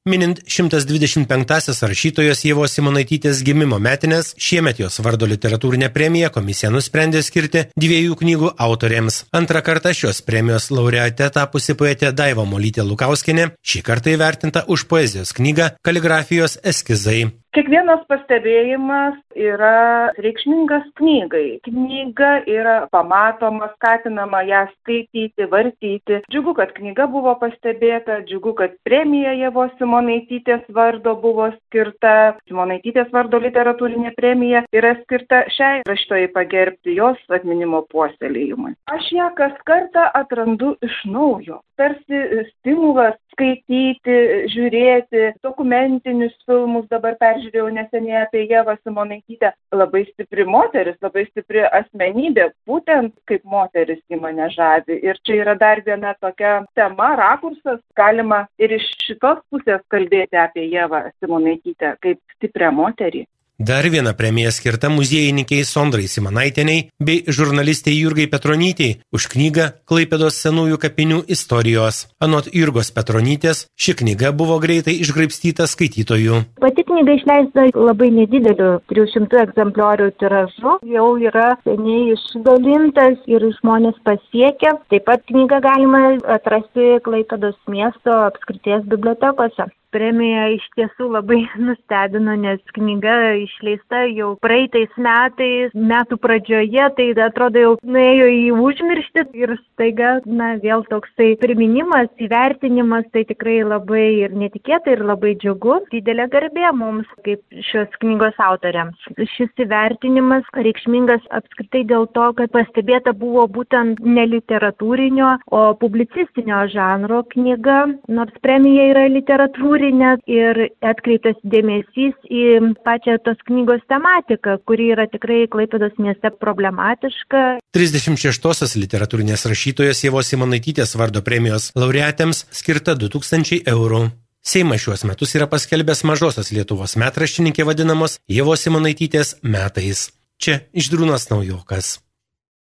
Minint 125-asias rašytojos Ievos Simonaitytės gimimo metines, šiemet jos vardo literatūrinę premiją komisija nusprendė skirti 2 knygų autorėms. Antrą kartą šios premijos laureate tapusi poetė Daiva Molytė Lukauskienė šį kartą įvertinta už poezijos knygą Kaligrafijos eskizai. Kiekvienas pastebėjimas yra reikšmingas knygai. Knyga yra pamatoma, skatinama ją skaityti, vartyti. Džiugu, kad knyga buvo pastebėta, džiugu, kad premija Ievos Simonaitytės vardo buvo skirta. Simonaitytės vardo literatūrinė premija yra skirta šiai rašytojai pagerbti, jos atminimo puoselėjimui. Aš ją kas kartą atrandu iš naujo. Tarsi stimulas skaityti, žiūrėti dokumentinius filmus, dabar peržiūrėjau neseniai apie Ievą Simonaitytę. Labai stipri moteris, labai stipri asmenybė, būtent kaip moteris į mane žavi. Ir čia yra dar viena tokia tema, rakursas, galima ir iš šitos pusės kalbėti apie Ievą Simonaitytę kaip stiprią moterį. Dar viena premija skirta muziejininkiai Sondrai Simanaitienei bei žurnalistei Jurgai Petronytei už knygą Klaipėdos senųjų kapinių istorijos. Anot Jurgos Petronytės, ši knyga buvo greitai išgraibstyta skaitytojų. Pati knyga išleista labai nedideliu 300 egzempliorių tiražu, jau yra seniai išdalintas ir žmonės pasiekia. Taip pat knygą galima atrasti Klaipėdos miesto apskrities bibliotekose. Premija iš tiesų labai nustebino, nes knyga išleista jau praeitais metais, metų pradžioje, tai atrodo jau nuėjo į užmirštį ir staiga, vėl toksai priminimas, įvertinimas, tai tikrai labai ir netikėta ir labai džiugu. Didelė garbė mums, kaip šios knygos autoriams. Šis įvertinimas reikšmingas apskritai dėl to, kad pastebėta buvo būtent ne literatūrinio, o publicistinio žanro knyga, nors premija yra literatūrinė. Ir atkreiptas dėmesys į pačią tos knygos tematiką, kuri yra tikrai Klaipėdos mieste problematiška. 36-osios literatūrinės rašytojos Ievos Simonaitytės vardo premijos laureatėms skirta 2000 eurų. Seimas šiuos metus yra paskelbęs mažosios Lietuvos metraštininkė vadinamos Ievos Simonaitytės metais. Čia Žydrūnas Naujokas.